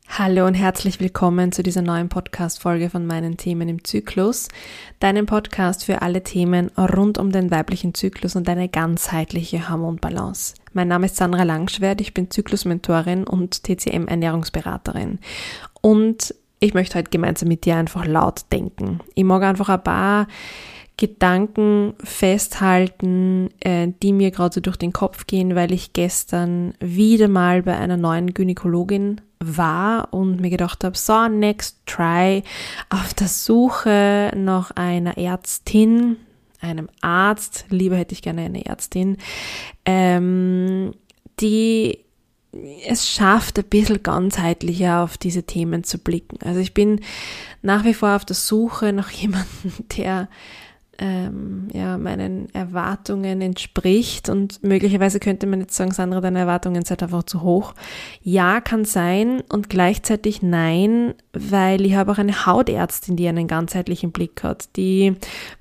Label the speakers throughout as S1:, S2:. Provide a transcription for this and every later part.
S1: Hallo und herzlich willkommen zu dieser neuen Podcast-Folge von meinen Themen im Zyklus, deinem Podcast für alle Themen rund um den weiblichen Zyklus und eine ganzheitliche Hormonbalance. Mein Name ist Sandra Langschwert, ich bin Zyklusmentorin und TCM-Ernährungsberaterin und ich möchte heute gemeinsam mit dir einfach laut denken. Ich mag einfach ein paar Gedanken festhalten, die mir gerade so durch den Kopf gehen, weil ich gestern wieder mal bei einer neuen Gynäkologin war und mir gedacht habe, so, next try, auf der Suche nach einer Ärztin, einem Arzt, lieber hätte ich gerne eine Ärztin, die es schafft, ein bisschen ganzheitlicher auf diese Themen zu blicken. Also ich bin nach wie vor auf der Suche nach jemandem, der meinen Erwartungen entspricht, und möglicherweise könnte man jetzt sagen, Sandra, deine Erwartungen sind einfach zu hoch. Ja, kann sein, und gleichzeitig nein, weil ich habe auch eine Hautärztin, die einen ganzheitlichen Blick hat, die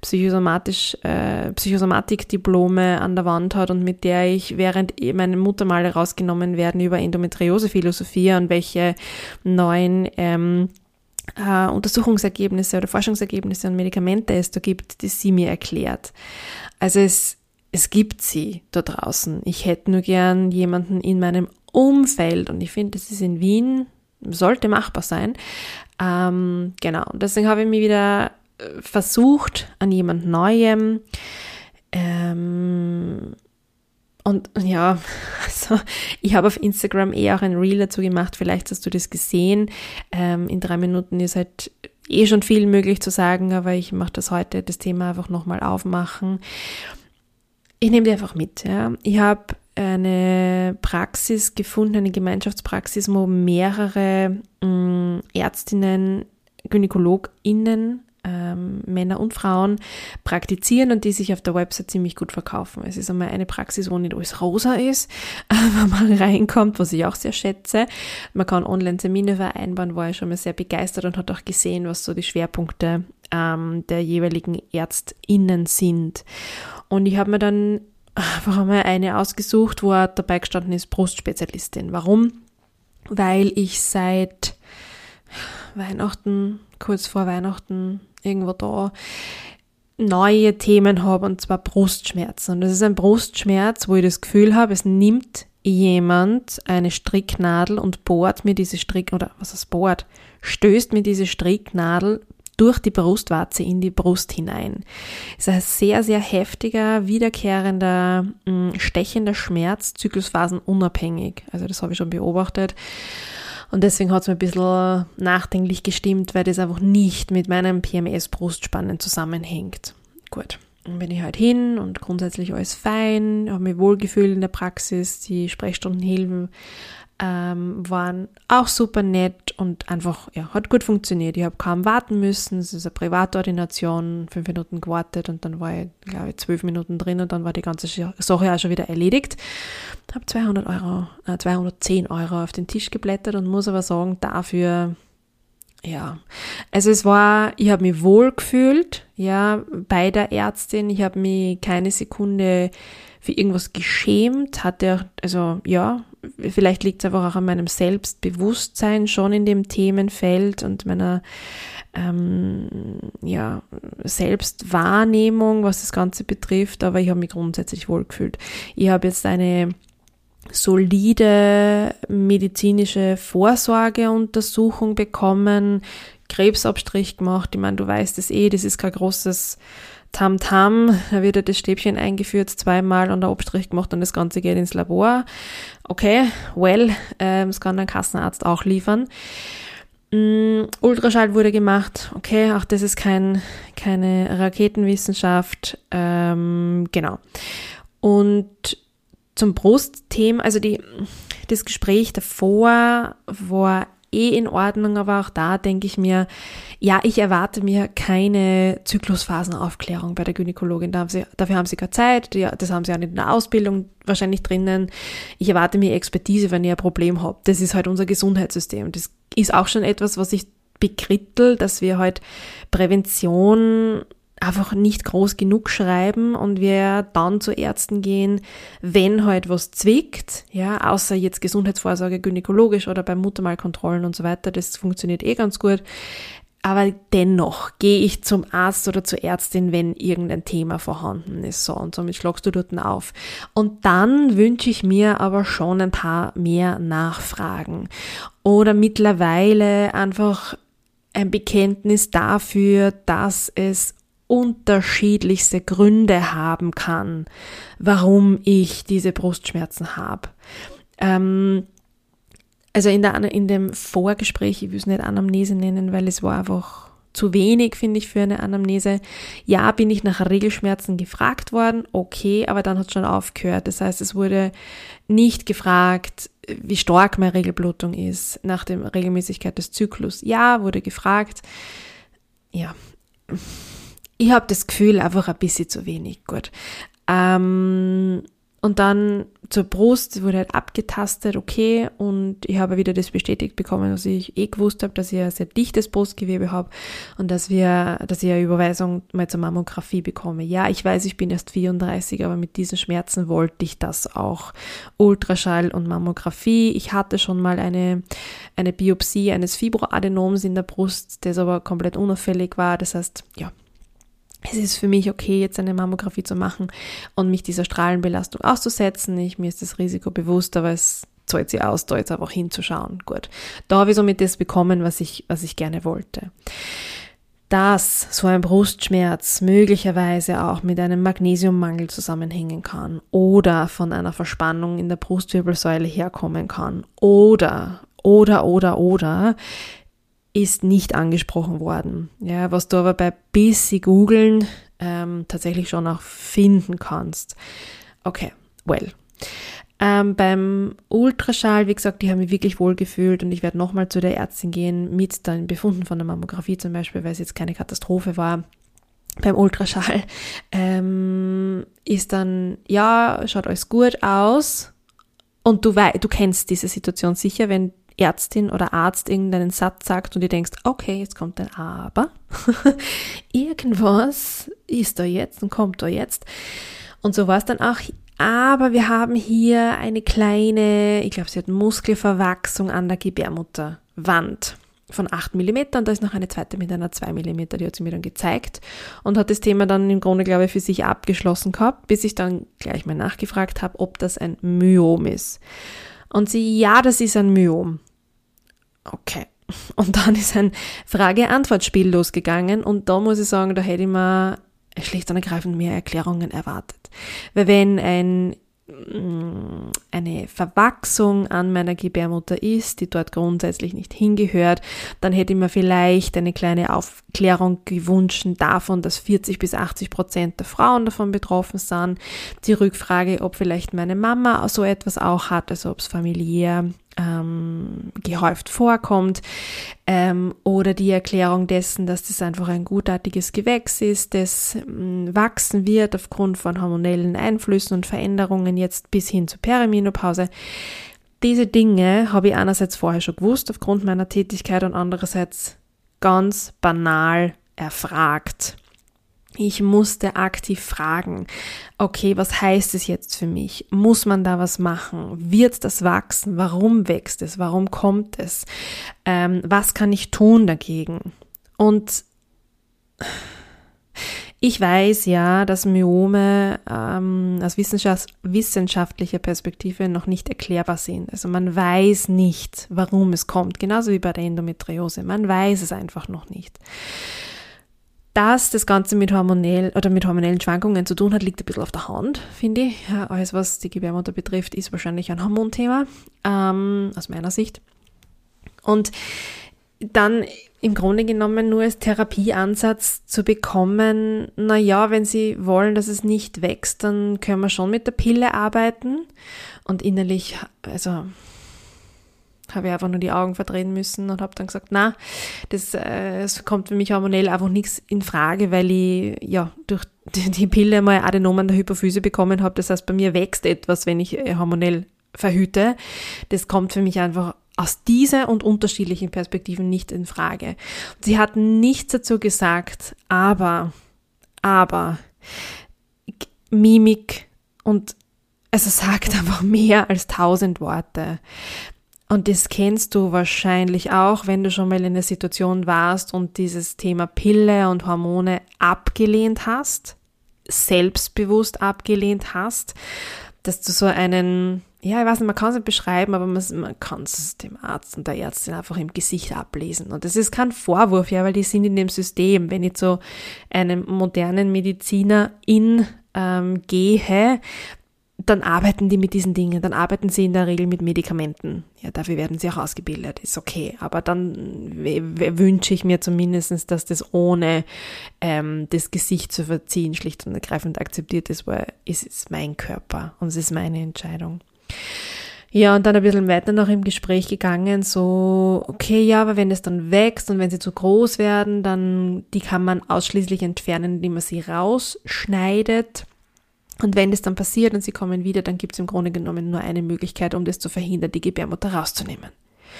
S1: Psychosomatik-Diplome an der Wand hat und mit der ich, während meine Muttermale rausgenommen werden, über Endometriose-Philosophie und welche neuen Untersuchungsergebnisse oder Forschungsergebnisse und Medikamente es da gibt, die sie mir erklärt. Also es gibt sie da draußen. Ich hätte nur gern jemanden in meinem Umfeld, und ich finde, das ist in Wien, sollte machbar sein. Genau, und deswegen habe ich mich wieder versucht an jemand Neuem. Und ja, also ich habe auf Instagram auch ein Reel dazu gemacht, vielleicht hast du das gesehen. In 3 Minuten ist halt schon viel möglich zu sagen, aber ich mache das Thema einfach nochmal aufmachen. Ich nehme dir einfach mit. Ja. Ich habe eine Praxis gefunden, eine Gemeinschaftspraxis, wo mehrere Ärztinnen, GynäkologInnen, Männer und Frauen praktizieren und die sich auf der Website ziemlich gut verkaufen. Es ist einmal eine Praxis, wo nicht alles rosa ist, wenn man reinkommt, was ich auch sehr schätze. Man kann Online-Termine vereinbaren, war ich schon mal sehr begeistert und hat auch gesehen, was so die Schwerpunkte der jeweiligen ÄrztInnen sind. Und ich habe mir dann einfach einmal eine ausgesucht, wo dabei gestanden ist, Brustspezialistin. Warum? Weil ich seit Weihnachten, kurz vor Weihnachten, irgendwo da neue Themen habe, und zwar Brustschmerzen. Und das ist ein Brustschmerz, wo ich das Gefühl habe, es nimmt jemand eine Stricknadel und bohrt mir diese stößt mir diese Stricknadel durch die Brustwarze in die Brust hinein. Es ist ein sehr, sehr heftiger, wiederkehrender, stechender Schmerz, zyklusphasenunabhängig. Also das habe ich schon beobachtet. Und deswegen hat es mir ein bisschen nachdenklich gestimmt, weil das einfach nicht mit meinem PMS-Brustspannen zusammenhängt. Gut, dann bin ich halt hin und grundsätzlich alles fein, habe mich wohlgefühlt in der Praxis, die Sprechstundenhilfen waren auch super nett und einfach, ja, hat gut funktioniert. Ich habe kaum warten müssen, es ist eine Privatordination, 5 Minuten gewartet und dann war ich, glaube ich, 12 Minuten drin und dann war die ganze Sache auch schon wieder erledigt. Habe 210 Euro auf den Tisch geblättert und muss aber sagen, dafür, ja, also ich habe mich wohl gefühlt, ja, bei der Ärztin, ich habe mich keine Sekunde für irgendwas geschämt, vielleicht liegt es einfach auch an meinem Selbstbewusstsein schon in dem Themenfeld und meiner Selbstwahrnehmung, was das Ganze betrifft, aber ich habe mich grundsätzlich wohl gefühlt. Ich habe jetzt eine solide medizinische Vorsorgeuntersuchung bekommen, Krebsabstrich gemacht. Ich meine, du weißt es das ist kein großes Tamtam, da wird ja das Stäbchen eingeführt, 2-mal und der Abstrich gemacht und das Ganze geht ins Labor. Okay, das kann ein Kassenarzt auch liefern. Ultraschall wurde gemacht, okay, auch das ist keine Raketenwissenschaft, genau. Und zum Brustthema, also das Gespräch davor war in Ordnung, aber auch da denke ich mir, ja, ich erwarte mir keine Zyklusphasenaufklärung bei der Gynäkologin. Dafür haben sie keine Zeit, das haben sie auch nicht in der Ausbildung wahrscheinlich drinnen. Ich erwarte mir Expertise, wenn ich ein Problem habe. Das ist halt unser Gesundheitssystem. Das ist auch schon etwas, was ich bekrittel, dass wir halt Prävention einfach nicht groß genug schreiben und wir dann zu Ärzten gehen, wenn halt was zwickt, ja, außer jetzt Gesundheitsvorsorge, gynäkologisch oder bei Muttermalkontrollen und so weiter, das funktioniert ganz gut. Aber dennoch gehe ich zum Arzt oder zur Ärztin, wenn irgendein Thema vorhanden ist, so, und somit schlagst du dort auf. Und dann wünsche ich mir aber schon ein paar mehr Nachfragen oder mittlerweile einfach ein Bekenntnis dafür, dass es unterschiedlichste Gründe haben kann, warum ich diese Brustschmerzen habe. Also in dem Vorgespräch, ich will es nicht Anamnese nennen, weil es war einfach zu wenig, finde ich, für eine Anamnese. Ja, bin ich nach Regelschmerzen gefragt worden, okay, aber dann hat es schon aufgehört. Das heißt, es wurde nicht gefragt, wie stark meine Regelblutung ist, nach der Regelmäßigkeit des Zyklus. Ja, wurde gefragt. Ja, ich habe das Gefühl, einfach ein bisschen zu wenig. Gut. Und dann zur Brust wurde halt abgetastet, okay, und ich habe wieder das bestätigt bekommen, was ich gewusst habe, dass ich ein sehr dichtes Brustgewebe habe und dass ich eine Überweisung mal zur Mammographie bekomme. Ja, ich weiß, ich bin erst 34, aber mit diesen Schmerzen wollte ich das auch. Ultraschall und Mammographie. Ich hatte schon mal eine Biopsie eines Fibroadenoms in der Brust, das aber komplett unauffällig war. Das heißt, ja, es ist für mich okay, jetzt eine Mammographie zu machen und mich dieser Strahlenbelastung auszusetzen. Mir ist das Risiko bewusst, aber es zahlt sich aus, da jetzt einfach hinzuschauen. Gut, da habe ich somit das bekommen, was ich gerne wollte. Dass so ein Brustschmerz möglicherweise auch mit einem Magnesiummangel zusammenhängen kann oder von einer Verspannung in der Brustwirbelsäule herkommen kann oder ist nicht angesprochen worden. Ja, was du aber bei bisschen googeln tatsächlich schon auch finden kannst. Okay, well. Beim Ultraschall, wie gesagt, die haben mich wirklich wohl gefühlt und ich werde nochmal zu der Ärztin gehen mit den Befunden von der Mammographie zum Beispiel, weil es jetzt keine Katastrophe war. Beim Ultraschall ist dann, ja, schaut alles gut aus und du kennst diese Situation sicher, wenn Ärztin oder Arzt irgendeinen Satz sagt und du denkst, okay, jetzt kommt ein Aber. Irgendwas ist da jetzt und kommt da jetzt. Und so war es dann auch. Aber wir haben hier eine kleine, ich glaube, sie hat Muskelverwachsung an der Gebärmutterwand von 8 mm und da ist noch eine zweite mit einer 2 mm, die hat sie mir dann gezeigt und hat das Thema dann im Grunde, glaube ich, für sich abgeschlossen gehabt, bis ich dann gleich mal nachgefragt habe, ob das ein Myom ist. Und sie, ja, das ist ein Myom. Okay. Und dann ist ein Frage-Antwort-Spiel losgegangen und da muss ich sagen, da hätte ich mir schlicht und ergreifend mehr Erklärungen erwartet. Weil wenn eine Verwachsung an meiner Gebärmutter ist, die dort grundsätzlich nicht hingehört, dann hätte ich mir vielleicht eine kleine Aufklärung gewünscht davon, dass 40-80% der Frauen davon betroffen sind. Die Rückfrage, ob vielleicht meine Mama so etwas auch hat, also ob es familiär gehäuft vorkommt, oder die Erklärung dessen, dass das einfach ein gutartiges Gewächs ist, das wachsen wird aufgrund von hormonellen Einflüssen und Veränderungen jetzt bis hin zur Perimenopause. Diese Dinge habe ich einerseits vorher schon gewusst aufgrund meiner Tätigkeit und andererseits ganz banal erfragt. Ich musste aktiv fragen, okay, was heißt es jetzt für mich? Muss man da was machen? Wird das wachsen? Warum wächst es? Warum kommt es? Was kann ich tun dagegen? Und ich weiß ja, dass Myome aus wissenschaftlicher Perspektive noch nicht erklärbar sind. Also man weiß nicht, warum es kommt, genauso wie bei der Endometriose. Man weiß es einfach noch nicht. Dass das Ganze mit hormonellen Schwankungen zu tun hat, liegt ein bisschen auf der Hand, finde ich. Ja, alles, was die Gebärmutter betrifft, ist wahrscheinlich ein Hormonthema, aus meiner Sicht. Und dann im Grunde genommen nur als Therapieansatz zu bekommen, naja, wenn Sie wollen, dass es nicht wächst, dann können wir schon mit der Pille arbeiten. Und innerlich, also habe ich einfach nur die Augen verdrehen müssen und habe dann gesagt, na, das kommt für mich hormonell einfach nichts in Frage, weil ich ja durch die Pille mal Adenom an der Hypophyse bekommen habe. Das heißt, bei mir wächst etwas, wenn ich hormonell verhüte. Das kommt für mich einfach aus dieser und unterschiedlichen Perspektiven nicht in Frage. Sie hat nichts dazu gesagt, aber Aber Mimik und also sagt einfach mehr als 1000 Worte. Und das kennst du wahrscheinlich auch, wenn du schon mal in einer Situation warst und dieses Thema Pille und Hormone abgelehnt hast, selbstbewusst abgelehnt hast, dass du so einen, ja, ich weiß nicht, man kann es nicht beschreiben, aber man kann es dem Arzt und der Ärztin einfach im Gesicht ablesen. Und das ist kein Vorwurf, ja, weil die sind in dem System. Wenn ich zu einem modernen Mediziner gehe, dann arbeiten die mit diesen Dingen, dann arbeiten sie in der Regel mit Medikamenten. Ja, dafür werden sie auch ausgebildet, ist okay. Aber dann wünsche ich mir zumindest, dass das ohne das Gesicht zu verziehen schlicht und ergreifend akzeptiert ist, weil es ist mein Körper und es ist meine Entscheidung. Ja, und dann ein bisschen weiter noch im Gespräch gegangen, so, okay, ja, aber wenn es dann wächst und wenn sie zu groß werden, dann die kann man ausschließlich entfernen, indem man sie rausschneidet. Und wenn das dann passiert und sie kommen wieder, dann gibt es im Grunde genommen nur eine Möglichkeit, um das zu verhindern, die Gebärmutter rauszunehmen.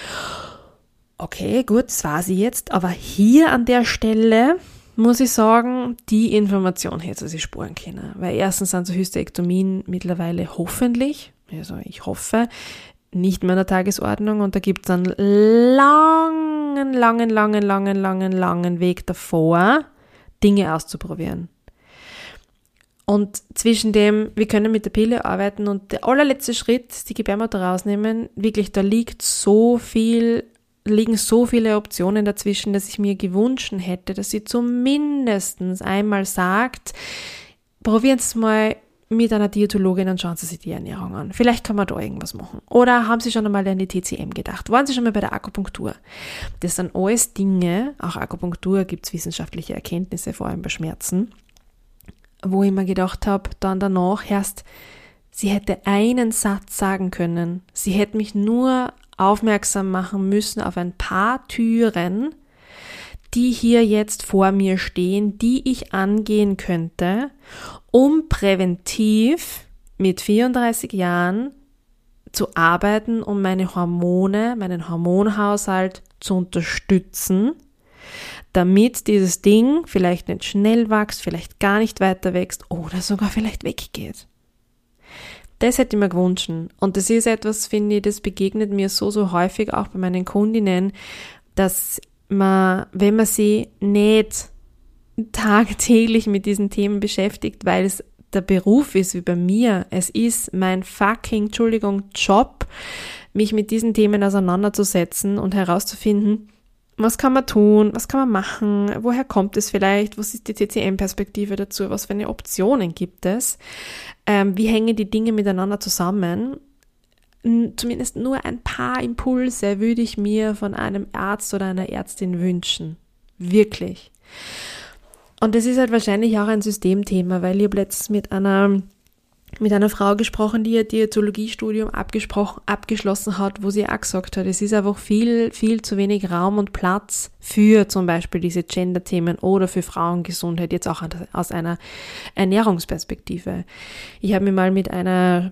S1: Okay, gut, das war sie jetzt. Aber hier an der Stelle muss ich sagen, die Information hätte sie sparen können. Weil erstens sind so Hysterektomien mittlerweile hoffentlich, also ich hoffe, nicht mehr an der Tagesordnung. Und da gibt es einen langen Weg davor, Dinge auszuprobieren. Und zwischen dem, wir können mit der Pille arbeiten und der allerletzte Schritt, die Gebärmutter rausnehmen, wirklich, da liegen so viele Optionen dazwischen, dass ich mir gewünscht hätte, dass sie zumindest einmal sagt, probieren Sie es mal mit einer Diätologin und schauen Sie sich die Ernährung an. Vielleicht kann man da irgendwas machen. Oder haben Sie schon einmal an die TCM gedacht? Waren Sie schon mal bei der Akupunktur? Das sind alles Dinge, auch Akupunktur gibt es wissenschaftliche Erkenntnisse, vor allem bei Schmerzen, wo ich mir gedacht habe, dann danach erst, sie hätte einen Satz sagen können. Sie hätte mich nur aufmerksam machen müssen auf ein paar Türen, die hier jetzt vor mir stehen, die ich angehen könnte, um präventiv mit 34 Jahren zu arbeiten, um meine Hormone, meinen Hormonhaushalt zu unterstützen, damit dieses Ding vielleicht nicht schnell wächst, vielleicht gar nicht weiter wächst oder sogar vielleicht weggeht. Das hätte ich mir gewünscht. Und das ist etwas, finde ich, das begegnet mir so häufig auch bei meinen Kundinnen, dass man, wenn man sie nicht tagtäglich mit diesen Themen beschäftigt, weil es der Beruf ist wie bei mir, es ist mein fucking, Job, mich mit diesen Themen auseinanderzusetzen und herauszufinden, was kann man tun, was kann man machen, woher kommt es vielleicht, was ist die TCM-Perspektive dazu, was für eine Optionen gibt es, wie hängen die Dinge miteinander zusammen. Zumindest nur ein paar Impulse würde ich mir von einem Arzt oder einer Ärztin wünschen. Wirklich. Und das ist halt wahrscheinlich auch ein Systemthema, weil ich habe letztens mit einer Frau gesprochen, die ihr Diätologiestudium abgeschlossen hat, wo sie auch gesagt hat, es ist einfach viel zu wenig Raum und Platz für zum Beispiel diese Gender-Themen oder für Frauengesundheit, jetzt auch aus einer Ernährungsperspektive. Ich habe mich mal mit einer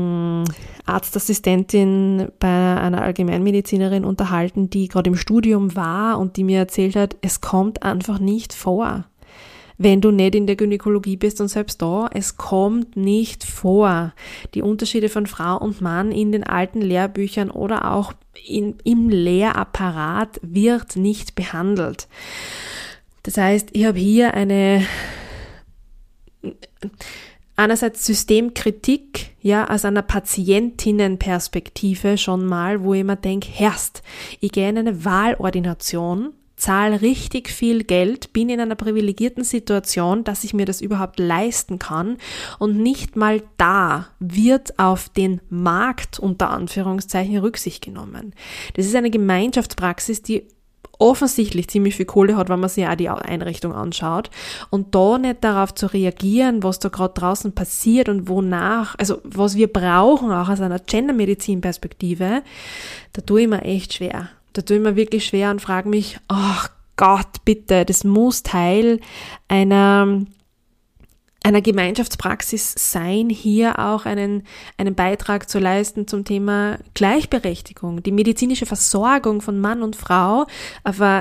S1: Arztassistentin bei einer Allgemeinmedizinerin unterhalten, die gerade im Studium war und die mir erzählt hat, es kommt einfach nicht vor. Wenn du nicht in der Gynäkologie bist und selbst da, es kommt nicht vor. Die Unterschiede von Frau und Mann in den alten Lehrbüchern oder auch im Lehrapparat wird nicht behandelt. Das heißt, ich habe hier einerseits Systemkritik, ja, aus einer Patientinnenperspektive schon mal, wo ich mir denke, Herrst, ich gehe in eine Wahlordination, zahle richtig viel Geld, bin in einer privilegierten Situation, dass ich mir das überhaupt leisten kann und nicht mal da wird auf den Markt unter Anführungszeichen Rücksicht genommen. Das ist eine Gemeinschaftspraxis, die offensichtlich ziemlich viel Kohle hat, wenn man sich auch die Einrichtung anschaut und da nicht darauf zu reagieren, was da gerade draußen passiert und wonach, also was wir brauchen, auch aus einer Gendermedizin-Perspektive, da tue ich mir echt schwer. Da tue ich mir wirklich schwer und frage mich, ach Gott, bitte, das muss Teil einer Gemeinschaftspraxis sein, hier auch einen Beitrag zu leisten zum Thema Gleichberechtigung, die medizinische Versorgung von Mann und Frau, aber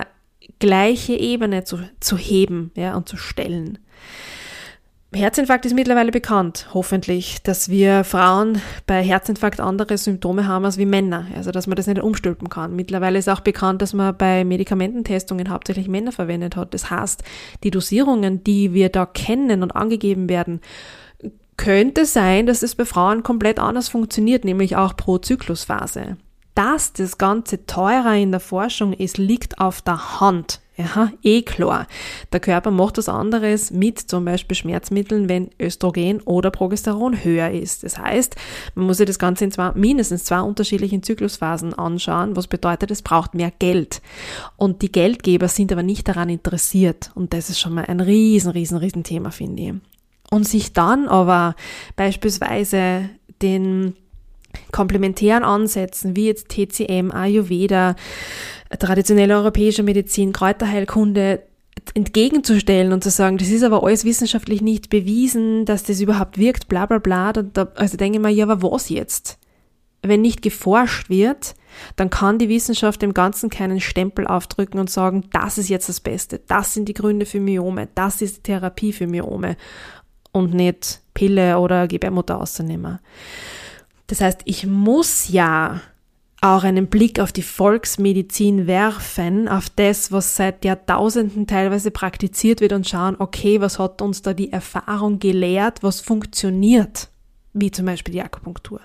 S1: gleiche Ebene zu heben, ja, und zu stellen. Herzinfarkt ist mittlerweile bekannt, hoffentlich, dass wir Frauen bei Herzinfarkt andere Symptome haben als wie Männer, also dass man das nicht umstülpen kann. Mittlerweile ist auch bekannt, dass man bei Medikamententestungen hauptsächlich Männer verwendet hat. Das heißt, die Dosierungen, die wir da kennen und angegeben werden, könnte sein, dass es bei Frauen komplett anders funktioniert, nämlich auch pro Zyklusphase. Dass das Ganze teurer in der Forschung ist, liegt auf der Hand. Ja, klar. Der Körper macht was anderes mit zum Beispiel Schmerzmitteln, wenn Östrogen oder Progesteron höher ist. Das heißt, man muss sich das Ganze in mindestens zwei unterschiedlichen Zyklusphasen anschauen, was bedeutet, es braucht mehr Geld. Und die Geldgeber sind aber nicht daran interessiert. Und das ist schon mal ein riesen Thema, finde ich. Und sich dann aber beispielsweise den komplementären Ansätzen, wie jetzt TCM, Ayurveda, traditionelle europäische Medizin, Kräuterheilkunde entgegenzustellen und zu sagen, das ist aber alles wissenschaftlich nicht bewiesen, dass das überhaupt wirkt, bla bla bla. Also denke ich mir, ja, aber was jetzt? Wenn nicht geforscht wird, dann kann die Wissenschaft dem Ganzen keinen Stempel aufdrücken und sagen, das ist jetzt das Beste, das sind die Gründe für Myome, das ist die Therapie für Myome und nicht Pille oder Gebärmutter auszunehmen. Das heißt, ich muss ja auch einen Blick auf die Volksmedizin werfen, auf das, was seit Jahrtausenden teilweise praktiziert wird und schauen, okay, was hat uns da die Erfahrung gelehrt, was funktioniert, wie zum Beispiel die Akupunktur.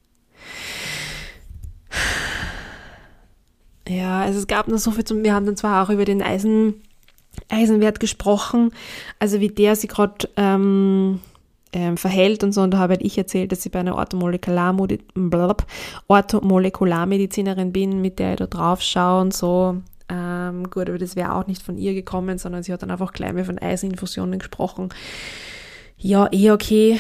S1: Ja, also es gab noch so viel wir haben dann zwar auch über den Eisenwert gesprochen, also wie der sich gerade verhält und so, und da habe ich erzählt, dass ich bei einer Orthomolekularmedizinerin bin, mit der ich da drauf schaue und so. Gut, aber das wäre auch nicht von ihr gekommen, sondern sie hat dann einfach gleich mal von Eiseninfusionen gesprochen. Ja, okay,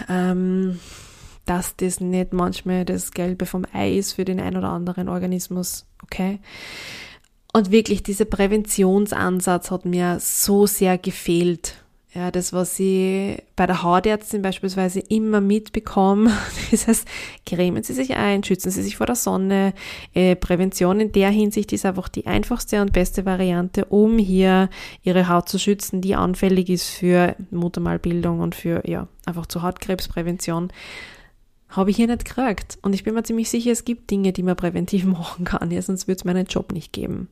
S1: dass das nicht manchmal das Gelbe vom Ei ist für den ein oder anderen Organismus, okay? Und wirklich, dieser Präventionsansatz hat mir so sehr gefehlt. Ja, das, was ich bei der Hautärztin beispielsweise immer mitbekomme, das heißt, cremen Sie sich ein, schützen Sie sich vor der Sonne. Prävention in der Hinsicht ist einfach die einfachste und beste Variante, um hier Ihre Haut zu schützen, die anfällig ist für Muttermalbildung und für, ja, einfach zur Hautkrebsprävention. Habe ich hier nicht gekriegt. Und ich bin mir ziemlich sicher, es gibt Dinge, die man präventiv machen kann, ja, sonst würde es meinen Job nicht geben.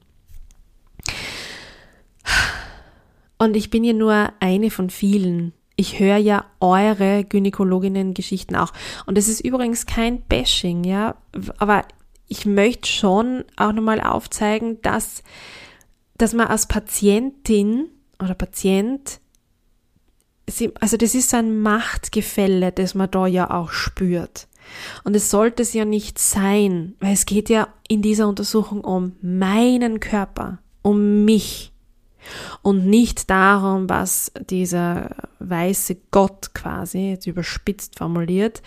S1: Und ich bin ja nur eine von vielen. Ich höre ja eure Gynäkologinnen-Geschichten auch. Und das ist übrigens kein Bashing, ja. Aber ich möchte schon auch nochmal aufzeigen, dass man als Patientin oder Patient, also das ist so ein Machtgefälle, das man da ja auch spürt. Und es sollte es ja nicht sein, weil es geht ja in dieser Untersuchung um meinen Körper, um mich. Und nicht darum, was dieser weiße Gott quasi, jetzt überspitzt formuliert,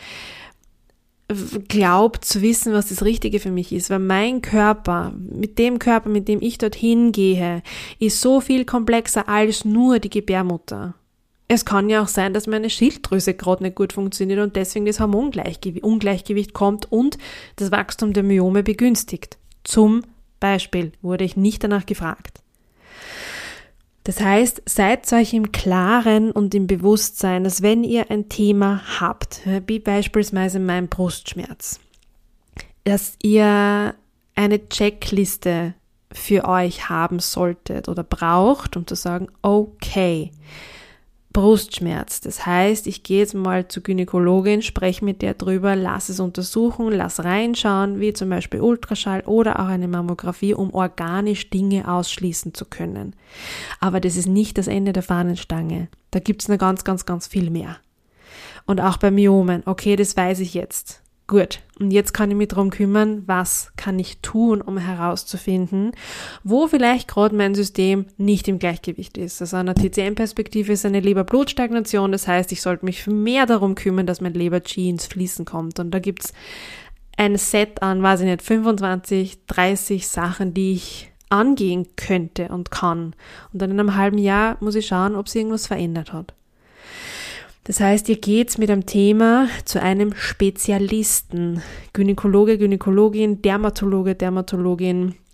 S1: glaubt zu wissen, was das Richtige für mich ist. Weil mein Körper, mit dem ich dorthin gehe, ist so viel komplexer als nur die Gebärmutter. Es kann ja auch sein, dass meine Schilddrüse gerade nicht gut funktioniert und deswegen das Hormonungleichgewicht kommt und das Wachstum der Myome begünstigt. Zum Beispiel wurde ich nicht danach gefragt. Das heißt, seid euch im Klaren und im Bewusstsein, dass wenn ihr ein Thema habt, wie beispielsweise mein Brustschmerz, dass ihr eine Checkliste für euch haben solltet oder braucht, um zu sagen, okay, Brustschmerz. Das heißt, ich gehe jetzt mal zur Gynäkologin, spreche mit der drüber, lass es untersuchen, lass reinschauen, wie zum Beispiel Ultraschall oder auch eine Mammographie, um organisch Dinge ausschließen zu können. Aber das ist nicht das Ende der Fahnenstange. Da gibt es noch ganz viel mehr. Und auch bei Myomen, okay, das weiß ich jetzt. Gut, und jetzt kann ich mich darum kümmern, was kann ich tun, um herauszufinden, wo vielleicht gerade mein System nicht im Gleichgewicht ist. Also eine TCM-Perspektive ist eine Leber-Blut-Stagnation, das heißt, ich sollte mich mehr darum kümmern, dass mein Leber-Qi ins Fließen kommt. Und da gibt's ein Set an, 25, 30 Sachen, die ich angehen könnte und kann. Und dann in einem halben Jahr muss ich schauen, ob sich irgendwas verändert hat. Das heißt, ihr geht mit einem Thema zu einem Spezialisten, Gynäkologe, Gynäkologin, Dermatologe, Dermatologin,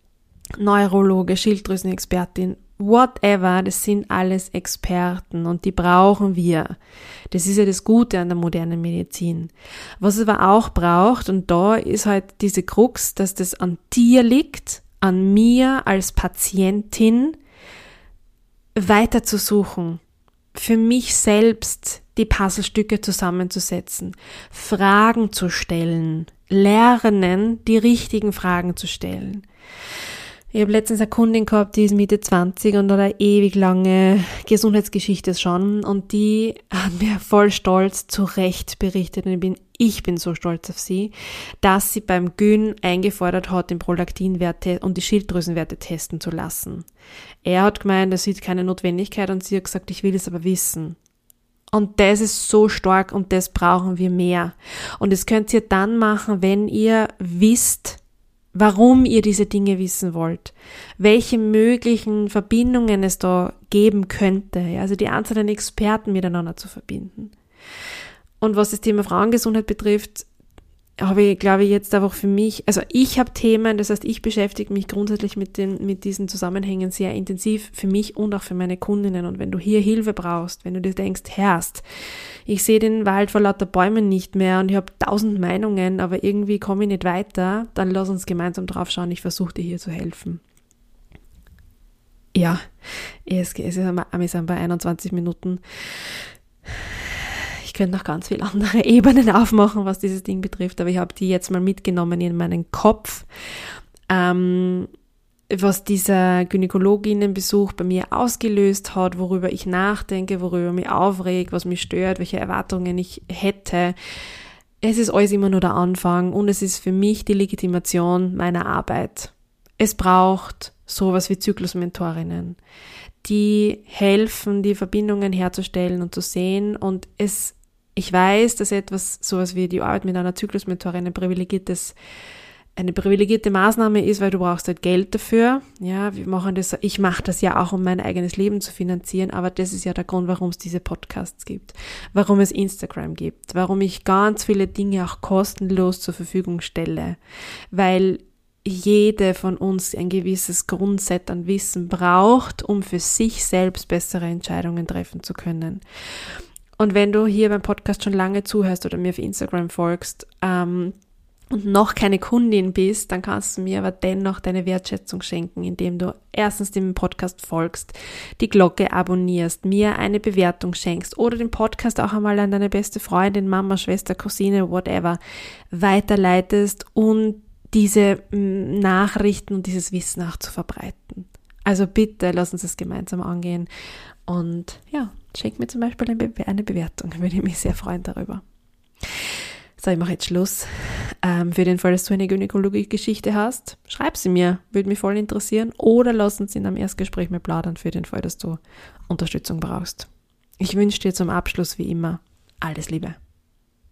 S1: Neurologe, Schilddrüsenexpertin, whatever, das sind alles Experten und die brauchen wir. Das ist ja das Gute an der modernen Medizin. Was es aber auch braucht, und da ist halt diese Krux, dass das an dir liegt, an mir als Patientin, weiter zu suchen, für mich selbst die Puzzlestücke zusammenzusetzen, Fragen zu stellen, lernen, die richtigen Fragen zu stellen. Ich habe letztens eine Kundin gehabt, die ist Mitte 20 und hat eine ewig lange Gesundheitsgeschichte schon, und die hat mir voll stolz zu Recht berichtet, und ich bin so stolz auf sie, dass sie beim Gyn eingefordert hat, den Prolaktinwert und die Schilddrüsenwerte testen zu lassen. Er hat gemeint, er sieht keine Notwendigkeit, und sie hat gesagt, ich will es aber wissen. Und das ist so stark, und das brauchen wir mehr. Und das könnt ihr dann machen, wenn ihr wisst, warum ihr diese Dinge wissen wollt, welche möglichen Verbindungen es da geben könnte, also die einzelnen Experten miteinander zu verbinden. Und was das Thema Frauengesundheit betrifft, habe ich, glaube ich, jetzt einfach für mich, also ich habe Themen, das heißt, ich beschäftige mich grundsätzlich mit diesen Zusammenhängen sehr intensiv für mich und auch für meine Kundinnen. Und wenn du hier Hilfe brauchst, wenn du dir denkst, Herrst, ich sehe den Wald vor lauter Bäumen nicht mehr und ich habe 1000 Meinungen, aber irgendwie komme ich nicht weiter, dann lass uns gemeinsam drauf schauen, ich versuche dir hier zu helfen. Ja, wir sind bei 21 Minuten. Ich könnte noch ganz viele andere Ebenen aufmachen, was dieses Ding betrifft, aber ich habe die jetzt mal mitgenommen in meinen Kopf, was dieser Gynäkologinnenbesuch bei mir ausgelöst hat, worüber ich nachdenke, worüber mich aufregt, was mich stört, welche Erwartungen ich hätte. Es ist alles immer nur der Anfang, und es ist für mich die Legitimation meiner Arbeit. Es braucht sowas wie Zyklusmentorinnen, die helfen, die Verbindungen herzustellen und zu sehen, und ich weiß, dass sowas wie die Arbeit mit einer Zyklusmentorin eine privilegierte Maßnahme ist, weil du brauchst halt Geld dafür. Ja, ich mache das ja auch, um mein eigenes Leben zu finanzieren, aber das ist ja der Grund, warum es diese Podcasts gibt, warum es Instagram gibt, warum ich ganz viele Dinge auch kostenlos zur Verfügung stelle, weil jede von uns ein gewisses Grundset an Wissen braucht, um für sich selbst bessere Entscheidungen treffen zu können. Und wenn du hier beim Podcast schon lange zuhörst oder mir auf Instagram folgst und noch keine Kundin bist, dann kannst du mir aber dennoch deine Wertschätzung schenken, indem du erstens dem Podcast folgst, die Glocke abonnierst, mir eine Bewertung schenkst oder den Podcast auch einmal an deine beste Freundin, Mama, Schwester, Cousine, whatever, weiterleitest und diese Nachrichten und dieses Wissen auch zu verbreiten. Also bitte, lass uns das gemeinsam angehen. Und ja, schenk mir zum Beispiel eine Bewertung, würde ich mich sehr freuen darüber. So, ich mache jetzt Schluss. Für den Fall, dass du eine Gynäkologie-Geschichte hast, schreib sie mir, würde mich voll interessieren. Oder lass uns in einem Erstgespräch mal plaudern, für den Fall, dass du Unterstützung brauchst. Ich wünsche dir zum Abschluss wie immer alles Liebe.